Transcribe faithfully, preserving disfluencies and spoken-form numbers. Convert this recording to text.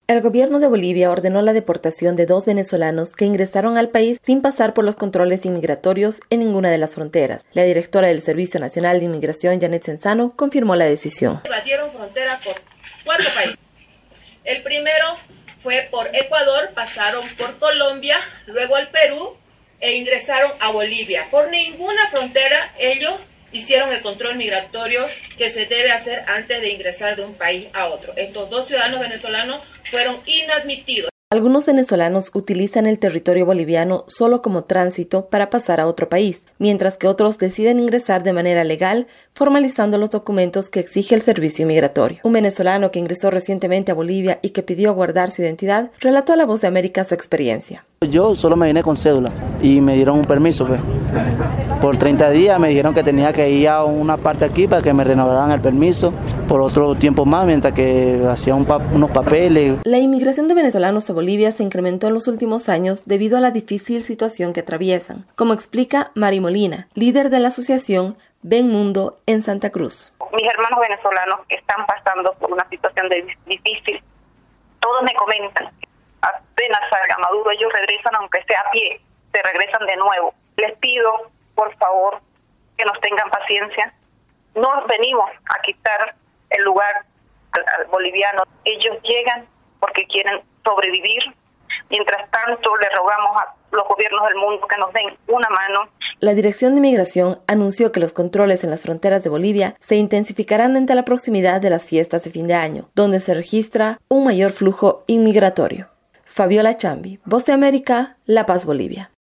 El gobierno de Bolivia ordenó la deportación de dos venezolanos que ingresaron al país sin pasar por los controles inmigratorios en ninguna de las fronteras. La directora del Servicio Nacional de Inmigración, Janet Senzano, confirmó la decisión. Batieron frontera por cuatro países. El primero fue por Ecuador, pasaron por Colombia, luego al Perú e ingresaron a Bolivia. Por ninguna frontera ellos hicieron el control migratorio que se debe hacer antes de ingresar de un país a otro. Estos dos ciudadanos venezolanos fueron inadmitidos. Algunos venezolanos utilizan el territorio boliviano solo como tránsito para pasar a otro país, mientras que otros deciden ingresar de manera legal, formalizando los documentos que exige el servicio migratorio. Un venezolano que ingresó recientemente a Bolivia y que pidió guardar su identidad, relató a La Voz de América su experiencia. Yo solo me vine con cédula y me dieron un permiso, pues. Por treinta días me dijeron que tenía que ir a una parte aquí para que me renovaran el permiso por otro tiempo más, mientras que hacía un pa unos papeles. La inmigración de venezolanos a Bolivia se incrementó en los últimos años debido a la difícil situación que atraviesan, como explica Mari Molina, líder de la asociación Ven Mundo en Santa Cruz. Mis hermanos venezolanos están pasando por una situación de, difícil. Todos me comentan, apenas salga Maduro, ellos regresan, aunque sea a pie, se regresan de nuevo. Les pido, por favor, que nos tengan paciencia. No venimos a quitar el lugar al, al boliviano. Ellos llegan porque quieren sobrevivir. Mientras tanto, le rogamos a los gobiernos del mundo que nos den una mano. La Dirección de Migración anunció que los controles en las fronteras de Bolivia se intensificarán ante la proximidad de las fiestas de fin de año, donde se registra un mayor flujo inmigratorio. Fabiola Chambi, Voz de América, La Paz, Bolivia.